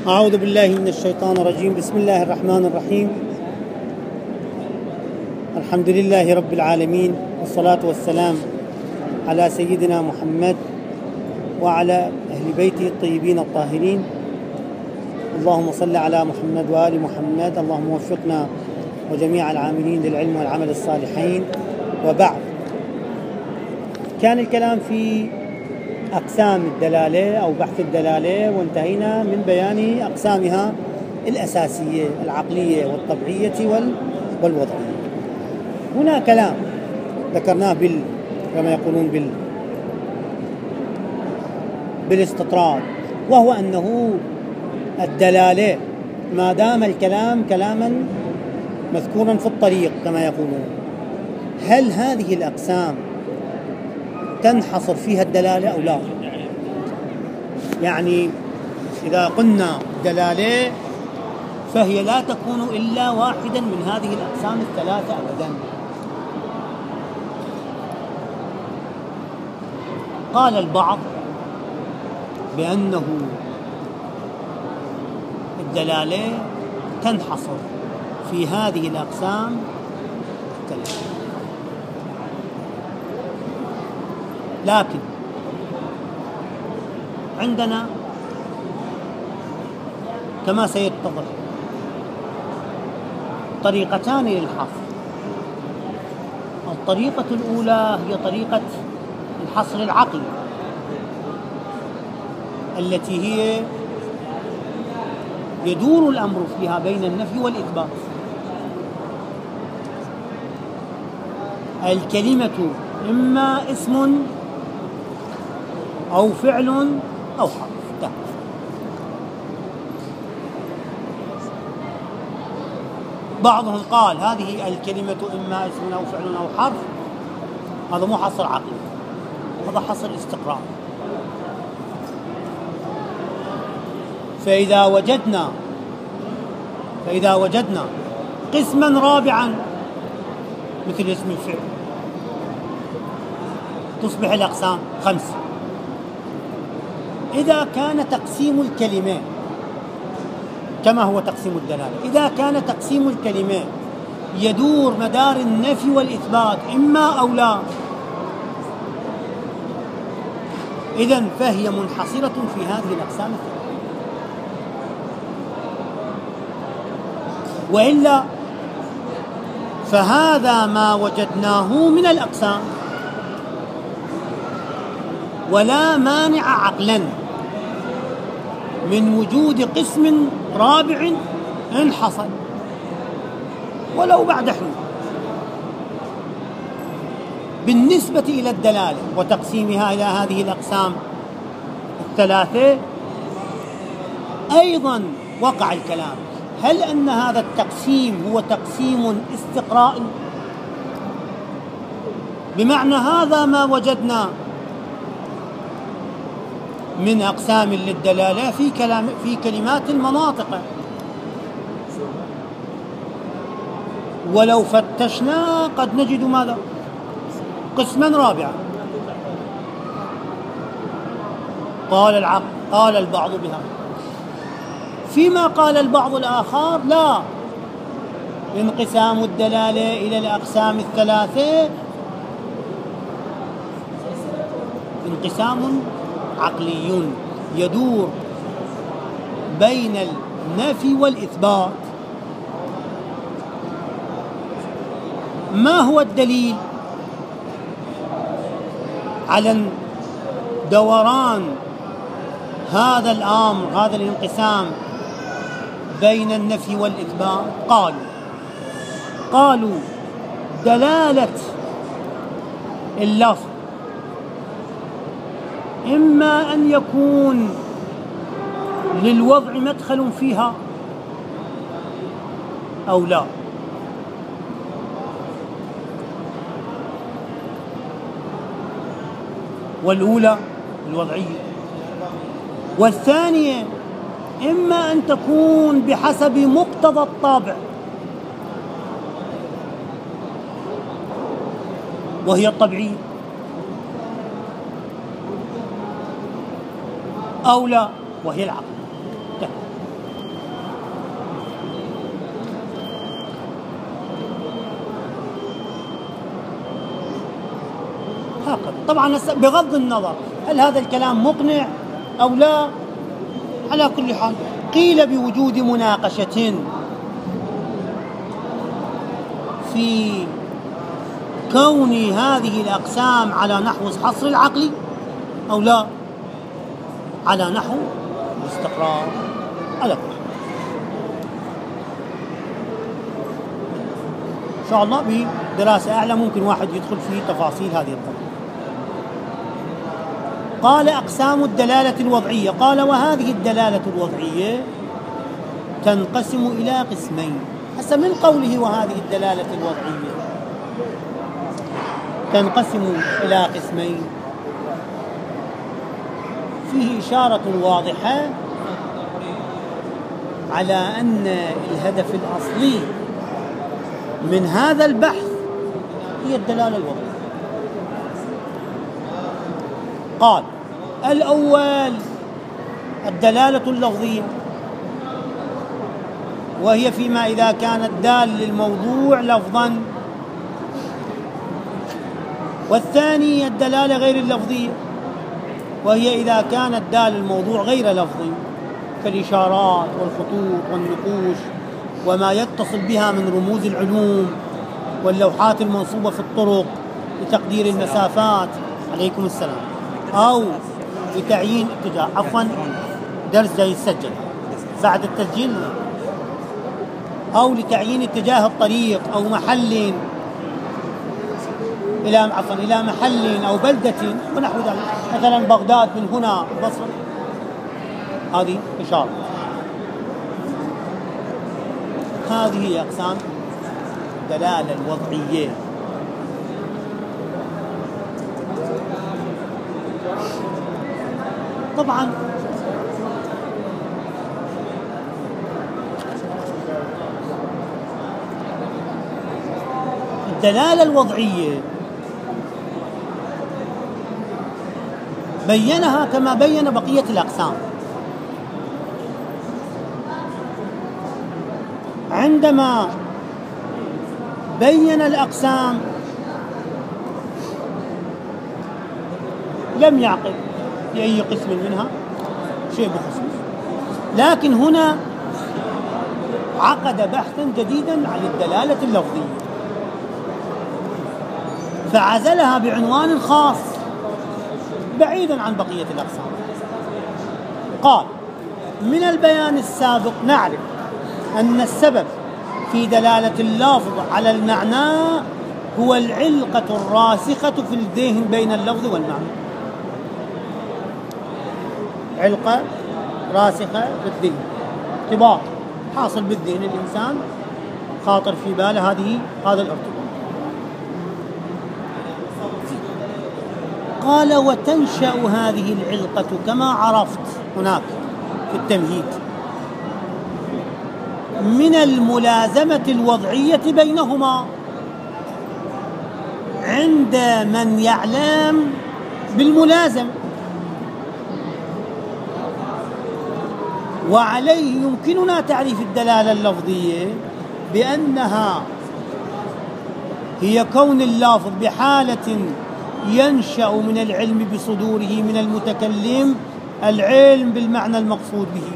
أعوذ بالله من الشيطان الرجيم. بسم الله الرحمن الرحيم. الحمد لله رب العالمين، والصلاة والسلام على سيدنا محمد وعلى أهل بيته الطيبين الطاهرين. اللهم صل على محمد وآل محمد. اللهم وفقنا وجميع العاملين للعلم والعمل الصالحين. وبعد، كان الكلام في أقسام الدلالة أو بحث الدلالة، وانتهينا من بيان أقسامها الأساسية العقلية والطبيعية والوضعية. هنا كلام ذكرناه كما يقولون بالاستطراد، وهو أنه الدلالة ما دام الكلام كلاما مذكورا في الطريق كما يقولون، هل هذه الأقسام تنحصر فيها الدلالة أو لا؟ يعني إذا قلنا دلالة فهي لا تكون إلا واحدا من هذه الأقسام الثلاثة أبدا. قال البعض بأنه الدلالة تنحصر في هذه الأقسام الثلاثة، لكن عندنا كما سيتضح طريقتان للحصر. الطريقة الأولى هي طريقة الحصر العقلي، التي هي يدور الأمر فيها بين النفي والإثبات. الكلمة إما اسم أو فعل أو حرف. بعضهم قال هذه الكلمة إما اسم أو فعل أو حرف، هذا مو حصر عقلي، هذا حصر استقرار. فإذا وجدنا قسما رابعا مثل اسم الفعل تصبح الأقسام 5. إذا كان تقسيم الكلمات كما هو تقسيم الدلالة، إذا كان تقسيم الكلمات يدور مدار النفي والإثبات إما أو لا، إذن فهي منحصرة في هذه الأقسام الثلاثة. وإلا فهذا ما وجدناه من الأقسام، ولا مانع عقلا من وجود قسم رابع إن حصل ولو بعد حين. بالنسبة إلى الدلالة وتقسيمها إلى هذه الأقسام الثلاثة أيضا وقع الكلام، هل أن هذا التقسيم هو تقسيم استقرائي؟ بمعنى هذا ما وجدنا من أقسام للدلالة في كلمات المناطق، ولو فتشنا قد نجد ماذا؟ قسما رابعا. قال البعض بها، فيما قال البعض الآخر لا، انقسام الدلالة إلى الأقسام الثلاثة انقسام عقلي يدور بين النفي والإثبات. ما هو الدليل على دوران هذا الأمر، هذا الانقسام بين النفي والإثبات؟ قالوا دلالة اللفظ إما أن يكون للوضع مدخل فيها أو لا. والأولى الوضعية، والثانية إما أن تكون بحسب مقتضى الطابع وهي الطبيعية، أو لا وهي العقل. طبعا بغض النظر هل هذا الكلام مقنع أو لا، على كل حال قيل بوجود مناقشة في كون هذه الأقسام على نحو حصر العقل أو لا، على نحو الاستقرار. على كل حال إن شاء الله بدراسة أعلى ممكن واحد يدخل في تفاصيل هذه القضية. قال أقسام الدلالة الوضعية. قال وهذه الدلالة الوضعية تنقسم إلى قسمين. هسه من قوله وهذه الدلالة الوضعية تنقسم إلى قسمين فيه إشارة واضحة على أن الهدف الأصلي من هذا البحث هي الدلالة الوضعية. قال الأول الدلالة اللفظية، وهي فيما إذا كان الدال للموضوع لفظا، والثاني الدلالة غير اللفظية، وهي إذا كان الدال للموضوع غير لفظي كالإشارات والخطوط والنقوش وما يتصل بها من رموز العلوم واللوحات المنصوبة في الطرق لتقدير المسافات. عليكم السلام. أو لتعيين اتجاه، عفوا درس جاي يسجل بعد التسجيل، أو لتعيين اتجاه الطريق أو محل إلى محل أو بلدة ونحو ذلك، مثلا بغداد من هنا البصرة، هذه إشارة. هذه هي أقسام الدلالة الوضعية. طبعا الدلالة الوضعية بينها كما بين بقية الأقسام. عندما بين الأقسام لم يعقد لأي قسم منها شيء بخصوص، لكن هنا عقد بحثا جديدا عن الدلالة اللفظية فعزلها بعنوان خاص بعيدا عن بقية الأقسام. قال من البيان السابق نعرف أن السبب في دلالة اللفظ على المعنى هو العلقة الراسخة في الذهن بين اللفظ والمعنى. علقة راسخة في الذهن، ارتباط حاصل بالذهن، الإنسان خاطر في باله هذا الارتباط. قال وتنشأ هذه العلقة كما عرفت هناك في التمهيد من الملازمة الوضعية بينهما عند من يعلم بالملازمة، وعليه يمكننا تعريف الدلالة اللفظية بأنها هي كون اللفظ بحالة ينشأ من العلم بصدوره من المتكلم العلم بالمعنى المقصود به.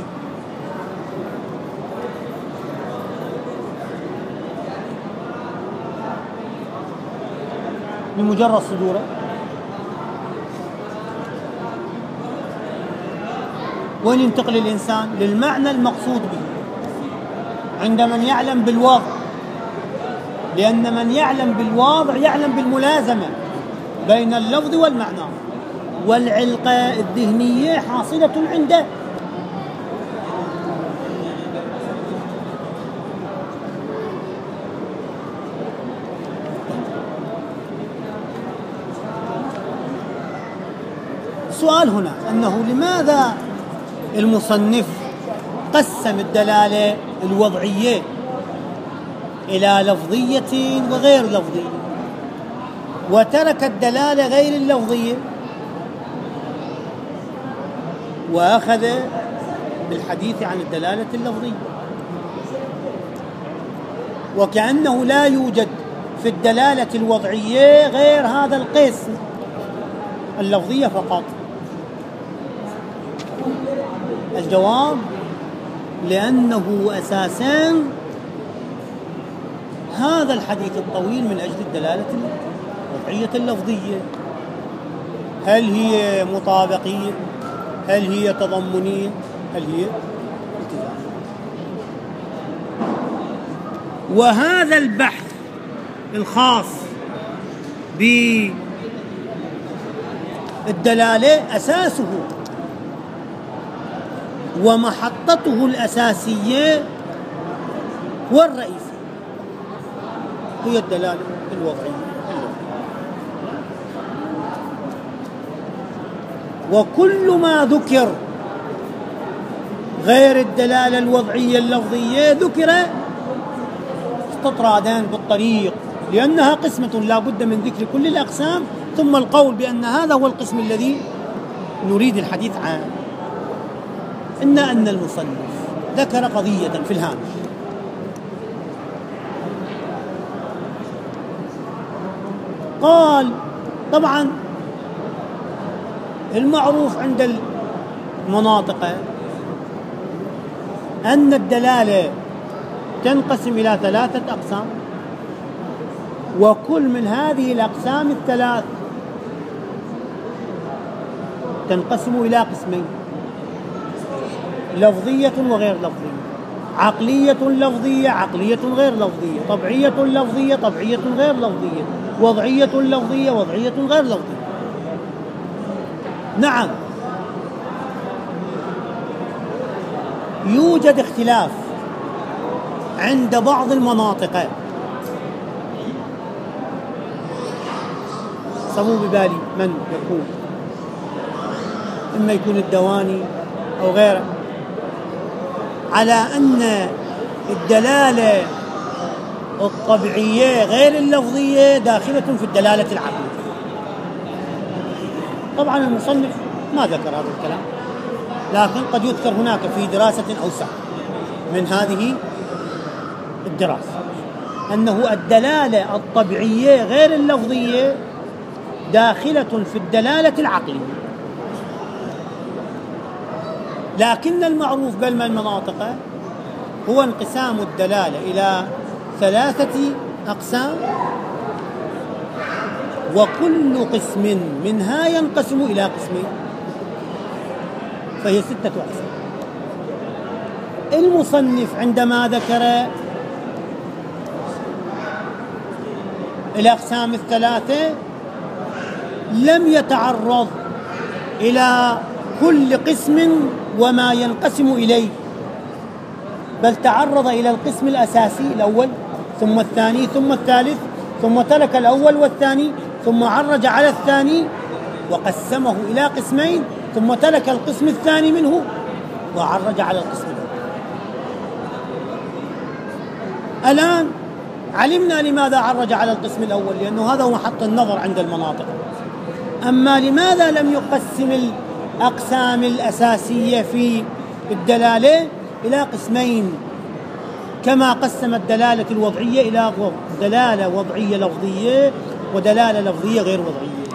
بمجرد صدوره وين ينتقل الإنسان؟ للمعنى المقصود به عند من يعلم بالوضع، لأن من يعلم بالوضع يعلم بالملازمة بين اللفظ والمعنى، والعلقة الذهنية حاصلة عنده. السؤال هنا أنه لماذا المصنف قسم الدلالة الوضعية إلى لفظية وغير لفظية وترك الدلالة غير اللفظية وأخذ بالحديث عن الدلالة اللفظية، وكأنه لا يوجد في الدلالة الوضعية غير هذا القسم اللفظية فقط؟ الجواب: لأنه أساساً هذا الحديث الطويل من أجل الدلالة الوضعية اللفظية. هل هي مطابقية؟ هل هي تضمنية؟ هل هي التزامية؟ وهذا البحث الخاص بالدلالة أساسه ومحطته الأساسية والرئيسية هي الدلالة الوضعية. وكل ما ذكر غير الدلالة الوضعية اللفظية ذكر استطرادا بالطريق، لأنها قسمة لا بد من ذكر كل الأقسام ثم القول بأن هذا هو القسم الذي نريد الحديث عنه. أن المصنف ذكر قضية في الهامش، قال: طبعا المعروف عند المناطق أن الدلالة تنقسم إلى 3 أقسام، وكل من هذه الأقسام الثلاث تنقسم إلى قسمين: لفظية وغير لفظية، عقلية لفظية عقلية غير لفظية، طبعية لفظية طبعية غير لفظية، وضعية لفظية وضعية غير لفظية. نعم، يوجد اختلاف عند بعض المناطق، صموا ببالي من يكون، إما يكون الدواني أو غيره، على أن الدلالة الطبيعية غير اللفظية داخلة في الدلالة العقلية. طبعا المصنف ما ذكر هذا الكلام، لكن قد يذكر هناك في دراسة أوسع من هذه الدراسة أنه الدلالة الطبيعية غير اللفظية داخلة في الدلالة العقلية، لكن المعروف بين المناطق هو انقسام الدلالة إلى 3 أقسام، وكل قسم منها ينقسم إلى قسمين، فهي 6 أقسام. المصنف عندما ذكر الأقسام ال3 لم يتعرض إلى كل قسم وما ينقسم إليه، بل تعرض إلى القسم الأساسي الأول ثم الثاني ثم الثالث، ثم ترك الأول والثاني، ثم عرج على الثاني وقسمه إلى قسمين، ثم ترك القسم الثاني منه وعرج على القسم الأول. الآن علمنا لماذا عرج على القسم الأول، لأنه هذا هو محط النظر عند المناطق. أما لماذا لم يقسم الأقسام الأساسية في الدلالة إلى قسمين كما قسم الدلالة الوضعية إلى دلالة وضعية لفظية ودلالة لفظية غير وضعية؟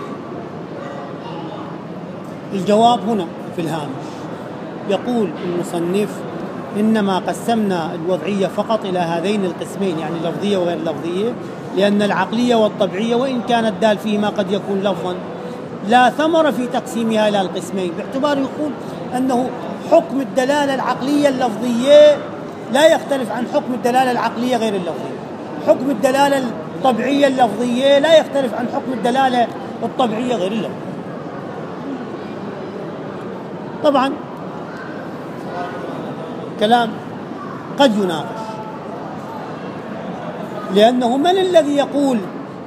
الجواب هنا في الهامش، يقول المصنف: إنما قسمنا الوضعية فقط إلى هذين القسمين، يعني لفظية وغير لفظية، لأن العقلية والطبيعية وإن كان الدال فيهما قد يكون لفظا لا ثمر في تقسيمها إلى القسمين، باعتبار يقول أنه حكم الدلالة العقلية اللفظية لا يختلف عن حكم الدلالة العقلية غير اللفظية، حكم الدلالة الطبيعية اللفظية لا يختلف عن حكم الدلالة الطبيعية غير اللفظية. طبعا كلام قد يناقش، لأنه من الذي يقول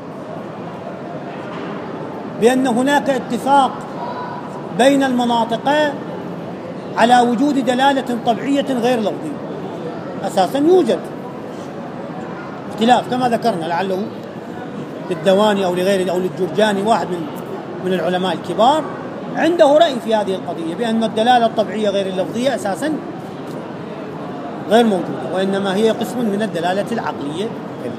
بأن هناك اتفاق بين المناطق على وجود دلالة طبيعية غير لفظية؟ أساسا يوجد اختلاف كما ذكرنا، لعله للدواني أو لغيره أو للجرجاني، واحد من العلماء الكبار عنده رأي في هذه القضية بأن الدلالة الطبيعية غير اللفظية أساسا غير موجودة، وإنما هي قسم من الدلالة العقلية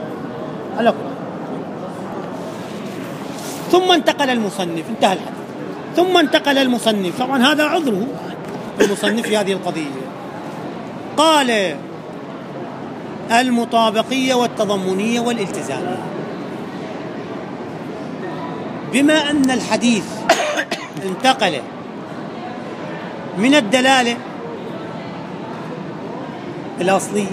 على كل. ثم انتقل المصنف، انتهى الحديث، ثم انتقل المصنف، طبعا هذا عذره المصنف في هذه القضية، قال المطابقية والتضمنية والالتزامية. بما أن الحديث انتقل من الدلالة الأصلية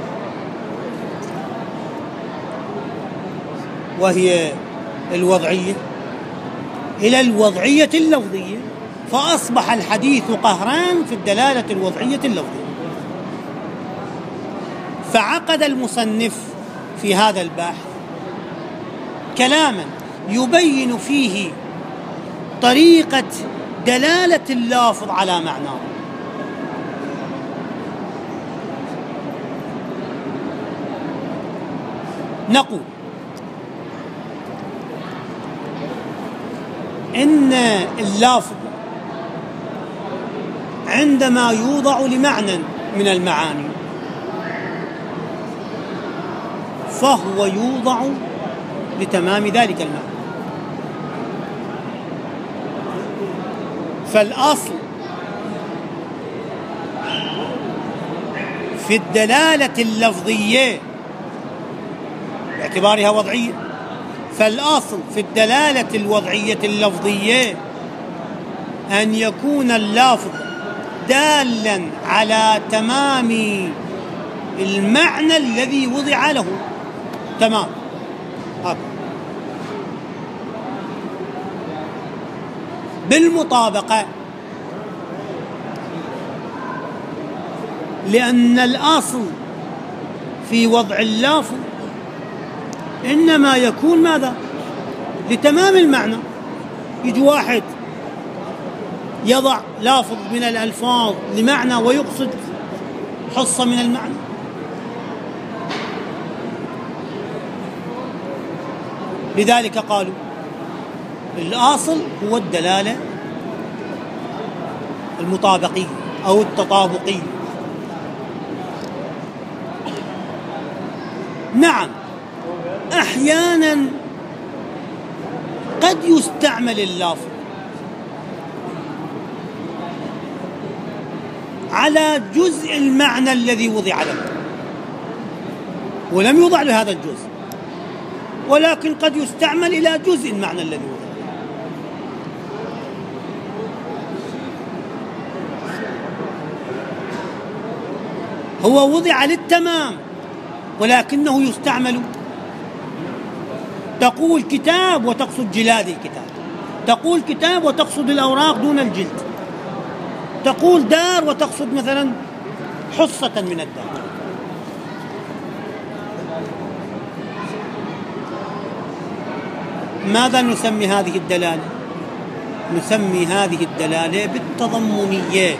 وهي الوضعية إلى الوضعية اللفظية، فأصبح الحديث قهران في الدلالة الوضعية اللفظية. فعقد المصنف في هذا البحث كلاما يبين فيه طريقة دلالة اللافظ على معناه. نقول إن اللافظ عندما يوضع لمعنى من المعاني فهو يوضع لتمام ذلك المعنى. فالأصل في الدلالة اللفظية باعتبارها وضعية، فالأصل في الدلالة الوضعية اللفظية أن يكون اللفظ دالا على تمام المعنى الذي وضع له. تمام. بالمطابقة، لأن الأصل في وضع اللفظ إنما يكون ماذا؟ لتمام المعنى. يجي واحد يضع لافظ من الألفاظ لمعنى ويقصد حصة من المعنى. لذلك قالوا الأصل هو الدلالة المطابقية أو التطابقية. نعم، أحيانا قد يستعمل اللافظ على جزء المعنى الذي وضع له ولم يوضع له هذا الجزء، ولكن قد يستعمل إلى جزء المعنى الذي وضع له. هو وضع للتمام ولكنه يستعمل. تقول كتاب وتقصد جلاد الكتاب، تقول كتاب وتقصد الأوراق دون الجلد، تقول دار وتقصد مثلا حصة من الدار. ماذا نسمي هذه الدلالة؟ نسمي هذه الدلالة بالتضمنية،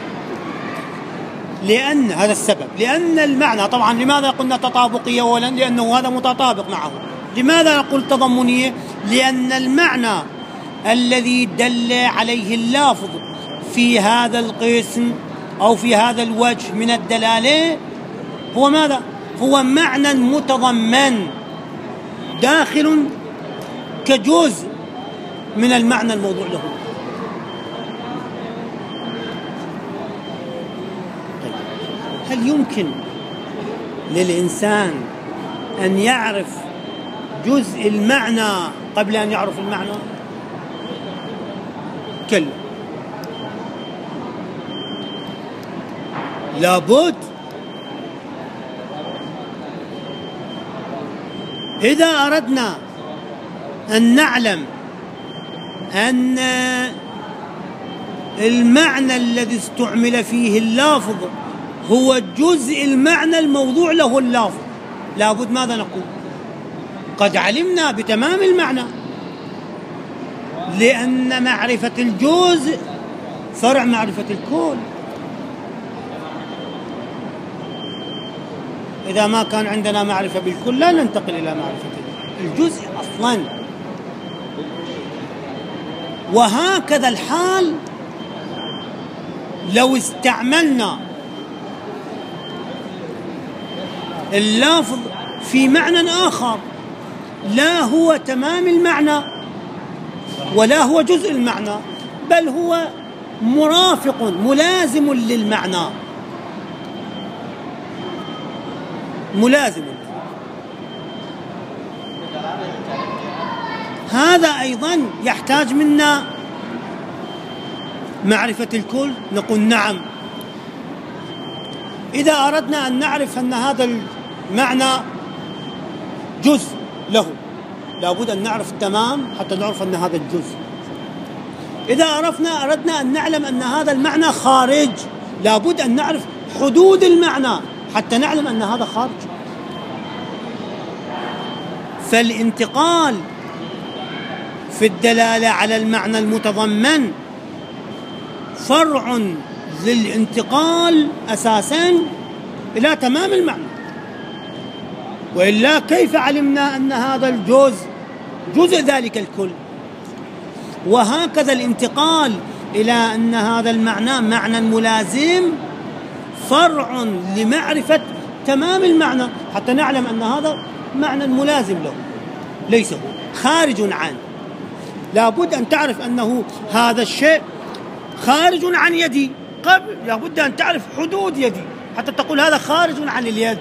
لأن هذا السبب، لأن المعنى طبعا لماذا قلنا تطابقية؟ أولا لأنه هذا متطابق معه. لماذا نقول تضمنية؟ لأن المعنى الذي دل عليه اللافظ في هذا القسم أو في هذا الوجه من الدلالة هو ماذا؟ هو معنى متضمن داخل كجزء من المعنى الموضوع له. هل يمكن للإنسان أن يعرف جزء المعنى قبل أن يعرف المعنى؟ كلا، لابد. إذا أردنا أن نعلم أن المعنى الذي استعمل فيه اللافظ هو جزء المعنى الموضوع له اللافظ، لابد ماذا نقول؟ قد علمنا بتمام المعنى، لأن معرفة الجزء فرع معرفة الكل. إذا ما كان عندنا معرفة بالكل لا ننتقل إلى معرفة الجزء أصلاً. وهكذا الحال لو استعملنا اللافظ في معنى آخر لا هو تمام المعنى ولا هو جزء المعنى، بل هو مرافق ملازم للمعنى، ملازم. هذا أيضا يحتاج منا معرفة الكل. نقول نعم، إذا أردنا أن نعرف أن هذا المعنى جزء له لابد أن نعرف التمام حتى نعرف أن هذا الجزء. إذا أردنا أن نعلم أن هذا المعنى خارج لابد أن نعرف حدود المعنى حتى نعلم أن هذا خارج. فالانتقال في الدلالة على المعنى المتضمن فرع للانتقال أساساً إلى تمام المعنى، وإلا كيف علمنا أن هذا الجزء جزء ذلك الكل؟ وهكذا الانتقال إلى أن هذا المعنى معنى ملازم فرع لمعرفة تمام المعنى حتى نعلم أن هذا معنى ملازم له ليس هو خارج عنه. لابد أن تعرف أنه هذا الشيء خارج عن يدي قبل، لابد أن تعرف حدود يدي حتى تقول هذا خارج عن اليد.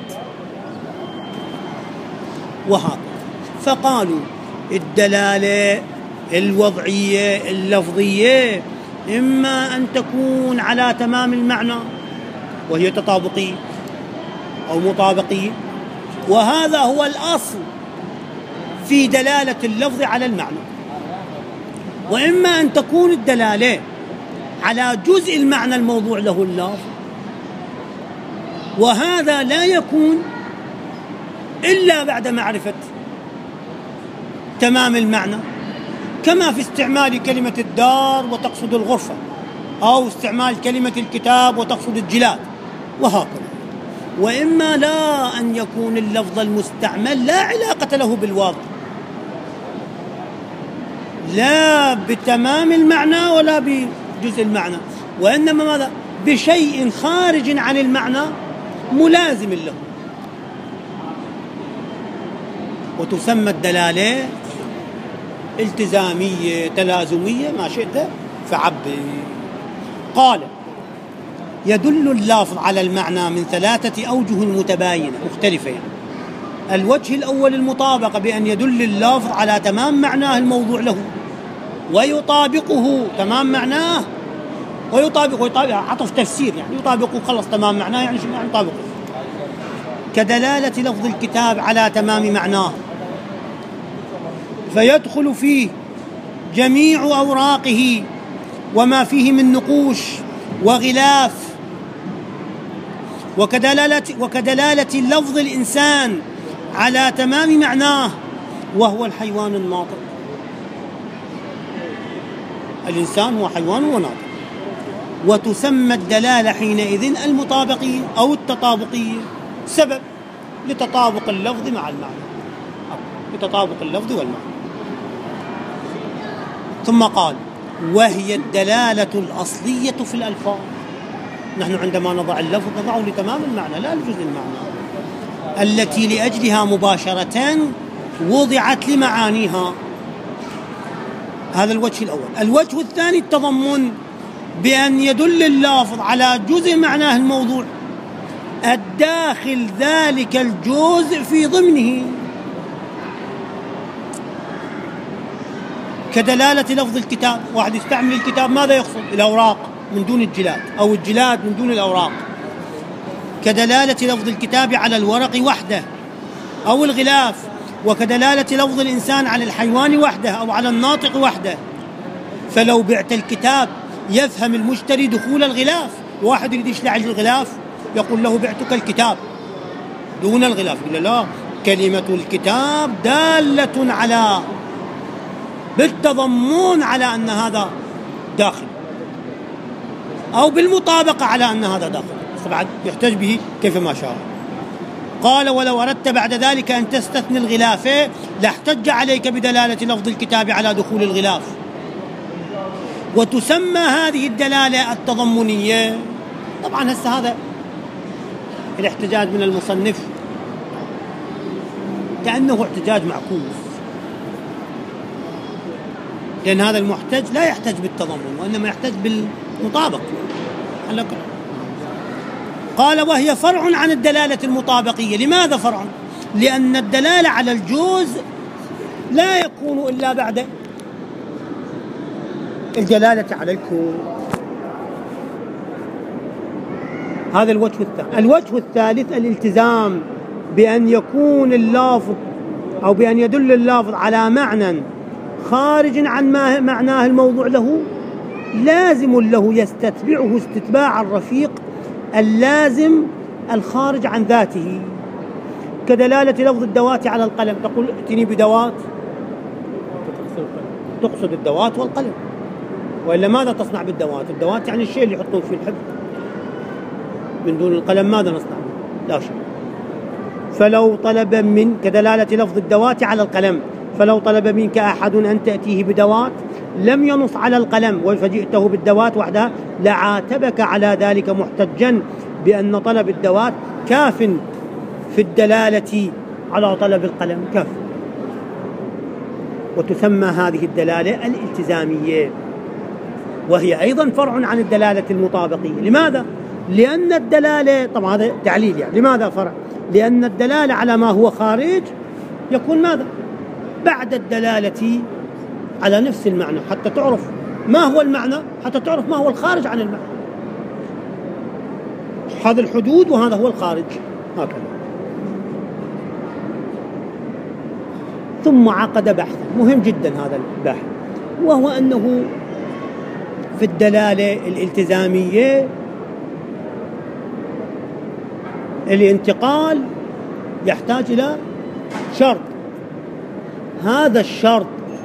وهذا فقالوا الدلالة الوضعية اللفظية إما أن تكون على تمام المعنى وهي تطابقية أو مطابقية، وهذا هو الأصل في دلالة اللفظ على المعنى، وإما أن تكون الدلالة على جزء المعنى الموضوع له اللفظ، وهذا لا يكون إلا بعد معرفة تمام المعنى، كما في استعمال كلمة الدار وتقصد الغرفة، أو استعمال كلمة الكتاب وتقصد الجلاد، وهكذا. وإما لا أن يكون اللفظ المستعمل لا علاقة له بالواقع، لا بتمام المعنى ولا بجزء المعنى، وإنما ماذا؟ بشيء خارج عن المعنى ملازم له. وتسمى الدلالة التزامية تلازمية ما شئت فعبر. قال يدل اللفظ على المعنى من 3 أوجه متباينة مختلفة. الوجه الأول المطابقة، بأن يدل اللفظ على تمام معناه الموضوع له ويطابقه تمام معناه، ويطابقه عطف تفسير، يعني يطابقه خلص تمام معناه، يعني شنو يعني يطابقه؟ كدلالة لفظ الكتاب على تمام معناه فيدخل فيه جميع أوراقه وما فيه من نقوش وغلاف، وكدلالة لفظ الإنسان على تمام معناه وهو الحيوان الناطق. الإنسان هو حيوان وناطق. وتسمى الدلالة حينئذ المطابقية أو التطابقية، سبب لتطابق اللفظ مع المعنى، لتطابق اللفظ والمعنى. ثم قال وهي الدلالة الأصلية في الألفاظ. نحن عندما نضع اللفظ نضعه لتمام المعنى لا لجزء المعنى، التي لأجلها مباشرة وضعت لمعانيها. هذا الوجه الأول. الوجه الثاني التضمن، بأن يدل اللفظ على جزء معناه الموضوع الداخل ذلك الجزء في ضمنه، كدلالة لفظ الكتاب. واحد يستعمل الكتاب ماذا يقصد؟ الأوراق من دون الجلاد، أو الجلاد من دون الأوراق. كدلالة لفظ الكتاب على الورق وحده أو الغلاف، وكدلالة لفظ الإنسان على الحيوان وحده أو على الناطق وحده. فلو بعت الكتاب يفهم المشتري دخول الغلاف. واحد يريد يشلع الغلاف يقول له بعتك الكتاب دون الغلاف، يقول لا، كلمة الكتاب دالة على بالتضمن على أن هذا داخل، أو بالمطابقة على أن هذا داخل، طبعا يحتج به كيفما شاء. قال ولو أردت بعد ذلك أن تستثني الغلاف لاحتج عليك بدلالة لفظ الكتاب على دخول الغلاف. وتسمى هذه الدلالة التضمنية. طبعا هسه هذا الاحتجاج من المصنف كأنه احتجاج معكوس، لأن هذا المحتج لا يحتج بالتضمن وإنما يحتج بالمطابق. قال وهي فرع عن الدلالة المطابقية. لماذا فرع؟ لأن الدلالة على الجوز لا يكون إلا بعد الدلالة على الكون. هذا الوجه الثاني. الوجه الثالث الالتزام بأن يكون اللافظ أو بأن يدل اللافظ على معنى خارج عن معناه الموضوع له لازم له يستتبعه استتباع الرفيق اللازم الخارج عن ذاته، كدلالة لفظ الدوات على القلم. تقول ائتني بدوات، تقصد الدوات والقلم، وإلا ماذا تصنع بالدوات؟ الدوات يعني الشيء اللي يحطون فيه الحبر، من دون القلم ماذا نصنع؟ لا شيء. فلو طلب من كدلالة لفظ الدوات على القلم، فلو طلب منك أحد أن تأتيه بدوات لم ينص على القلم فجئته بالدوات وحدها لعاتبك على ذلك محتجا بأن طلب الدوات كاف في الدلالة على طلب القلم، كاف. وتسمى هذه الدلالة الالتزامية، وهي أيضا فرع عن الدلالة المطابقية. لماذا؟ لأن الدلالة، طبعا هذا تعليل يعني، لماذا فرع؟ لأن الدلالة على ما هو خارج يكون ماذا؟ بعد الدلالة على نفس المعنى، حتى تعرف ما هو المعنى، حتى تعرف ما هو الخارج عن المعنى. هذا الحدود وهذا هو الخارج، هكذا. ثم عقد بحثا مهم جدا هذا البحث، وهو أنه في الدلالة الالتزامية الانتقال يحتاج إلى شرط. هذا الشرط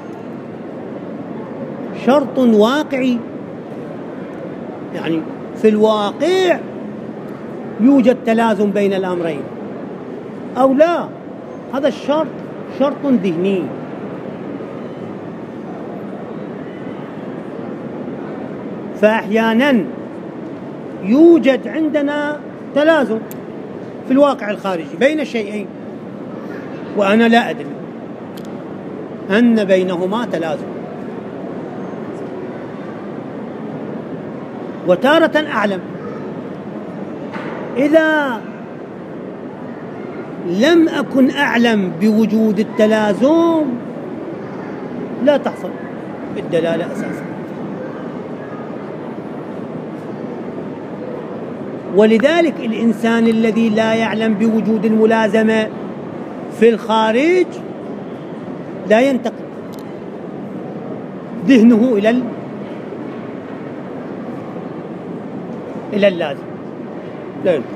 شرط واقعي، يعني في الواقع يوجد تلازم بين الأمرين أو لا. هذا الشرط شرط ذهني. فأحيانا يوجد عندنا تلازم في الواقع الخارجي بين شيئين وأنا لا أدري أن بينهما تلازم، وتارة أعلم. إذا لم أكن أعلم بوجود التلازم لا تحصل الدلالة أساسا. ولذلك الإنسان الذي لا يعلم بوجود الملازمة في الخارج لا ينتقل ذهنه إلى اللازم، لا ينتقل.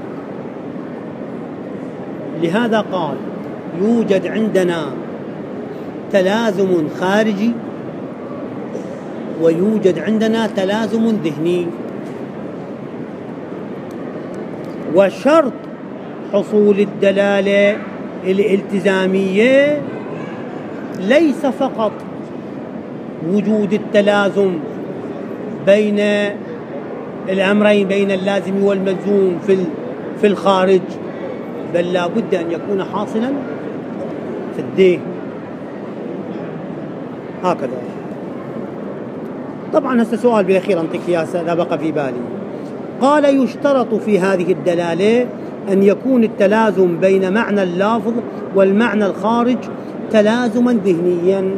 لهذا قال يوجد عندنا تلازم خارجي ويوجد عندنا تلازم ذهني. وشرط حصول الدلالة الالتزامية ليس فقط وجود التلازم بين الأمرين، بين اللازم والملزوم في الخارج، بل لا بد أن يكون حاصلا في الذهن، هكذا. طبعا هذا سؤال بالأخير أنطيك إياه لا بقى في بالي. قال يشترط في هذه الدلالة أن يكون التلازم بين معنى اللافظ والمعنى الخارج تلازما ذهنيا.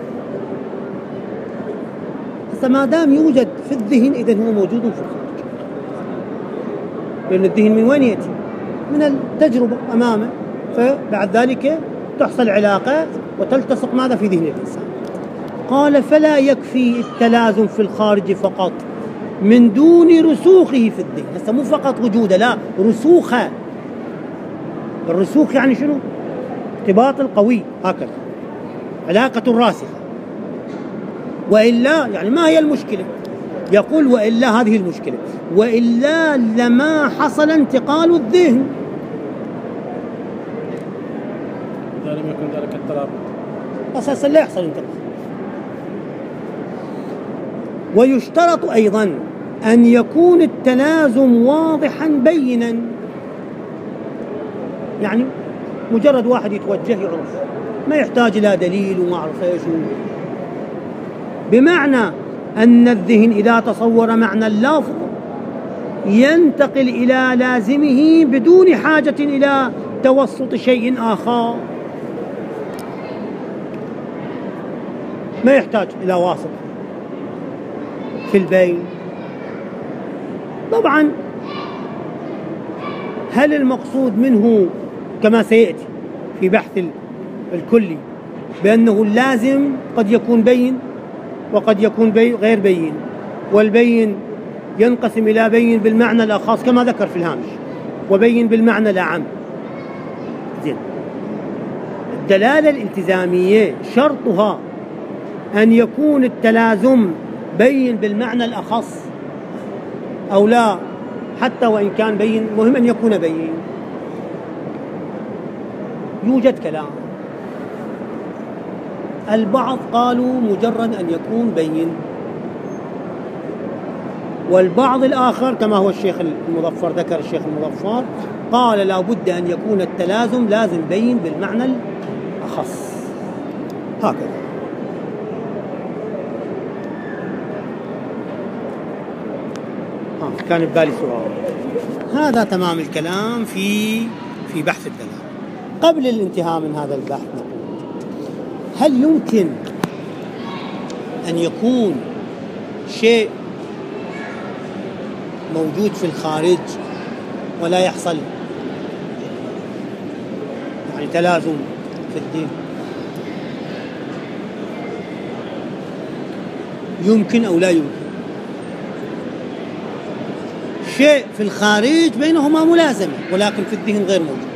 ما دام يوجد في الذهن إذن هو موجود في الخارج، لأن الذهن من وين يأتي؟ من التجربة أمامه، فبعد ذلك تحصل علاقة وتلتصق ماذا في ذهن الإنسان. قال فلا يكفي التلازم في الخارج فقط من دون رسوخه في الذهن. هسه مو فقط وجوده، لا، رسوخه. الرسوخ يعني شنو؟ ارتباط القوي، هكذا، علاقة الراسخة. وإلا يعني ما هي المشكلة؟ يقول وإلا هذه المشكلة، وإلا لما حصل انتقال الذهن. إذا لم يكن ذلك الترابط أساسا لا يحصل انتقال. ويشترط أيضا أن يكون التلازم واضحا بينا، يعني مجرد واحد يتوجه يعرف، ما يحتاج إلى دليل وما أعرف إيش. بمعنى أن الذهن إذا تصور معنى اللفظ ينتقل إلى لازمه بدون حاجة إلى توسط شيء آخر، ما يحتاج إلى واسطة في البين. طبعا هل المقصود منه كما سيأتي في بحث الكلي بأنه اللازم قد يكون بين وقد يكون غير بين، والبين ينقسم إلى بين بالمعنى الأخص كما ذكر في الهامش، وبين بالمعنى الأعم. زين، الدلالة الالتزامية شرطها أن يكون التلازم بين بالمعنى الأخص أو لا، حتى وإن كان بين مهم أن يكون بين. يوجد كلام، البعض قالوا مجرد أن يكون بين، والبعض الآخر كما هو الشيخ المظفر، ذكر الشيخ المظفر قال لا بد أن يكون التلازم لازم بين بالمعنى الأخص. هكذا. كان ببالي سؤال. هذا تمام الكلام في بحث الدلالة. قبل الانتهاء من هذا البحث نقول: هل يمكن أن يكون شيء موجود في الخارج ولا يحصل يعني تلازم في الدين؟ يمكن أو لا يمكن؟ شيء في الخارج بينهما ملازمة ولكن في الذهن غير موجود.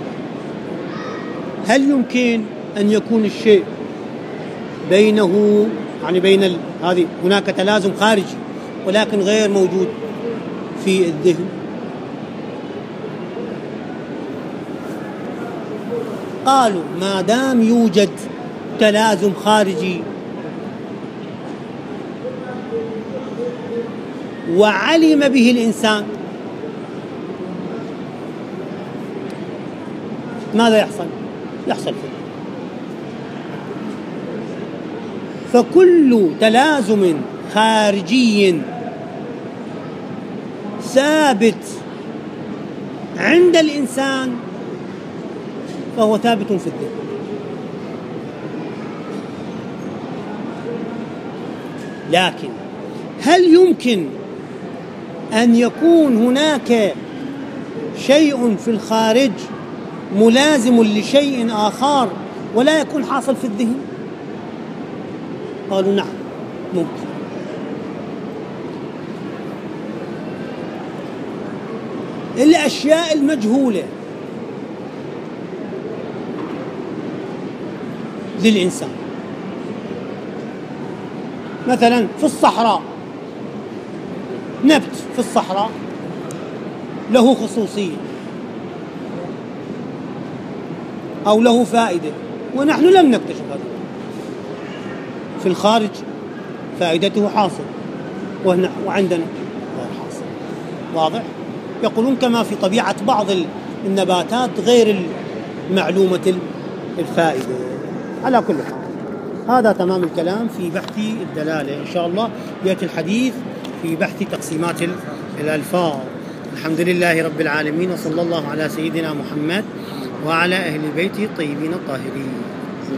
هل يمكن أن يكون الشيء بينه يعني بين هذه هناك تلازم خارجي ولكن غير موجود في الذهن؟ قالوا ما دام يوجد تلازم خارجي وعلم به الإنسان، ماذا يحصل؟ يحصل فيه. فكل تلازم خارجي ثابت عند الإنسان فهو ثابت في الذهن. لكن هل يمكن أن يكون هناك شيء في الخارج ملازم لشيء آخر ولا يكون حاصل في الذهن؟ قالوا نعم ممكن. الأشياء المجهولة للإنسان، مثلا في الصحراء نبت في الصحراء له خصوصية أو له فائدة ونحن لم نكتشف هذا. في الخارج فائدته حاصل وعندنا غير حاصل. واضح؟ يقولون كما في طبيعة بعض النباتات غير المعلومة الفائدة. على كل حال هذا تمام الكلام في بحث الدلالة. إن شاء الله يأتي الحديث في بحث تقسيمات الألفاظ. الحمد لله رب العالمين، وصلى الله على سيدنا محمد وعلى أهل بيته الطيبين الطاهرين.